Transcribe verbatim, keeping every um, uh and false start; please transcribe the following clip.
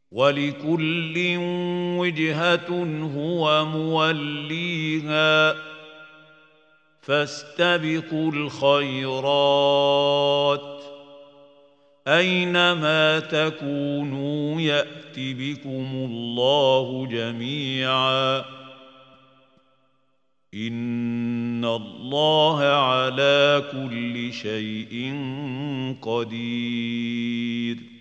ولكل وجهة هو موليها فاستبقوا الخيرات أينما تكونوا يأت بكم الله جميعا إن الله على كل شيء قدير